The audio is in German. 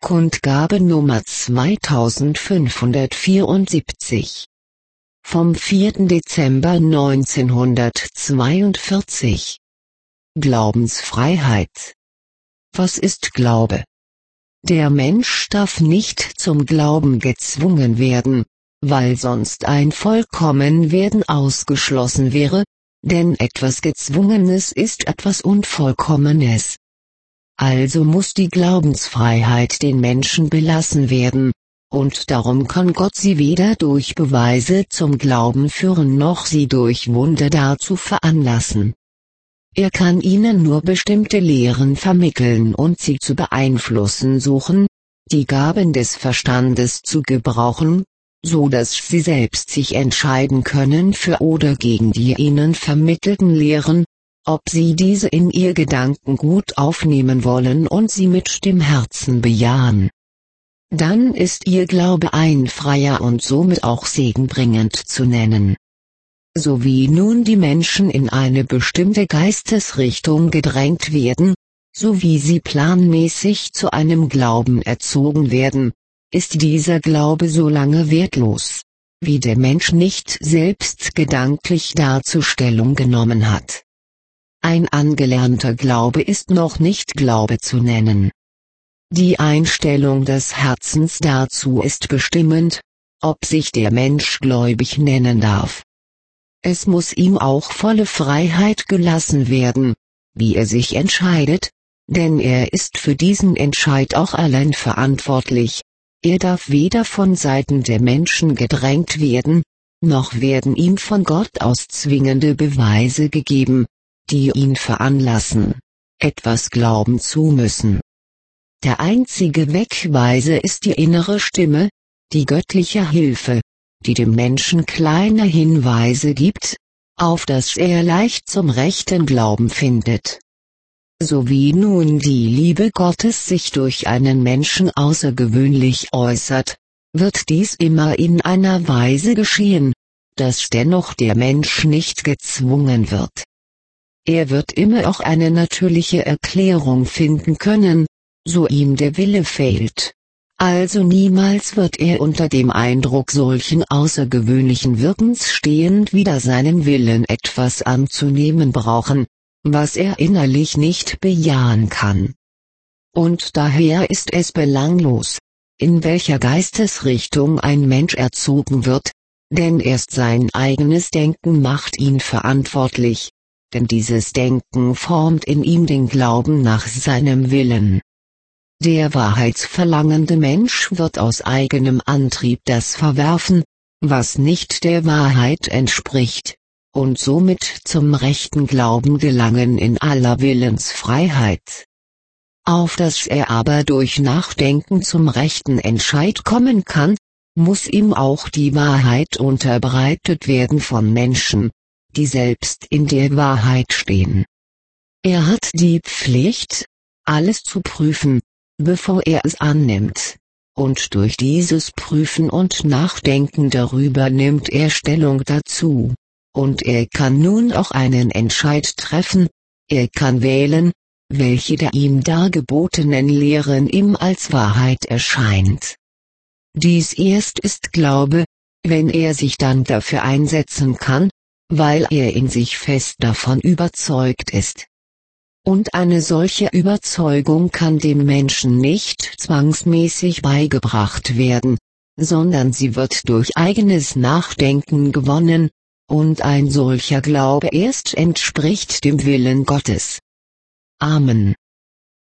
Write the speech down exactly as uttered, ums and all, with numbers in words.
Kundgabe Nummer zweitausendfünfhundertvierundsiebzig. Vom vierten Dezember neunzehnhundertzweiundvierzig. Glaubensfreiheit. Was ist Glaube? Der Mensch darf nicht zum Glauben gezwungen werden, weil sonst ein Vollkommenwerden ausgeschlossen wäre, denn etwas Gezwungenes ist etwas Unvollkommenes. Also muss die Glaubensfreiheit den Menschen belassen werden, und darum kann Gott sie weder durch Beweise zum Glauben führen noch sie durch Wunder dazu veranlassen. Er kann ihnen nur bestimmte Lehren vermitteln und sie zu beeinflussen suchen, die Gaben des Verstandes zu gebrauchen, so dass sie selbst sich entscheiden können für oder gegen die ihnen vermittelten Lehren, ob sie diese in ihr Gedankengut aufnehmen wollen und sie mit dem Herzen bejahen. Dann ist ihr Glaube ein freier und somit auch segenbringend zu nennen. So wie nun die Menschen in eine bestimmte Geistesrichtung gedrängt werden, so wie sie planmäßig zu einem Glauben erzogen werden, ist dieser Glaube so lange wertlos, wie der Mensch nicht selbst gedanklich dazu Stellung genommen hat. Ein angelernter Glaube ist noch nicht Glaube zu nennen. Die Einstellung des Herzens dazu ist bestimmend, ob sich der Mensch gläubig nennen darf. Es muss ihm auch volle Freiheit gelassen werden, wie er sich entscheidet, denn er ist für diesen Entscheid auch allein verantwortlich. Er darf weder von Seiten der Menschen gedrängt werden, noch werden ihm von Gott aus zwingende Beweise gegeben, die ihn veranlassen, etwas glauben zu müssen. Der einzige Wegweiser ist die innere Stimme, die göttliche Hilfe, die dem Menschen kleine Hinweise gibt, auf das er leicht zum rechten Glauben findet. So wie nun die Liebe Gottes sich durch einen Menschen außergewöhnlich äußert, wird dies immer in einer Weise geschehen, dass dennoch der Mensch nicht gezwungen wird. Er wird immer auch eine natürliche Erklärung finden können, so ihm der Wille fehlt. Also niemals wird er unter dem Eindruck solchen außergewöhnlichen Wirkens stehend wider seinen Willen etwas anzunehmen brauchen, was er innerlich nicht bejahen kann. Und daher ist es belanglos, in welcher Geistesrichtung ein Mensch erzogen wird, denn erst sein eigenes Denken macht ihn verantwortlich, denn dieses Denken formt in ihm den Glauben nach seinem Willen. Der wahrheitsverlangende Mensch wird aus eigenem Antrieb das verwerfen, was nicht der Wahrheit entspricht, und somit zum rechten Glauben gelangen in aller Willensfreiheit. Auf dass er aber durch Nachdenken zum rechten Entscheid kommen kann, muss ihm auch die Wahrheit unterbreitet werden von Menschen, die selbst in der Wahrheit stehen. Er hat die Pflicht, alles zu prüfen, bevor er es annimmt, und durch dieses Prüfen und Nachdenken darüber nimmt er Stellung dazu, und er kann nun auch einen Entscheid treffen, er kann wählen, welche der ihm dargebotenen Lehren ihm als Wahrheit erscheint. Dies erst ist Glaube, wenn er sich dann dafür einsetzen kann, weil er in sich fest davon überzeugt ist. Und eine solche Überzeugung kann dem Menschen nicht zwangsmäßig beigebracht werden, sondern sie wird durch eigenes Nachdenken gewonnen, und ein solcher Glaube erst entspricht dem Willen Gottes. Amen.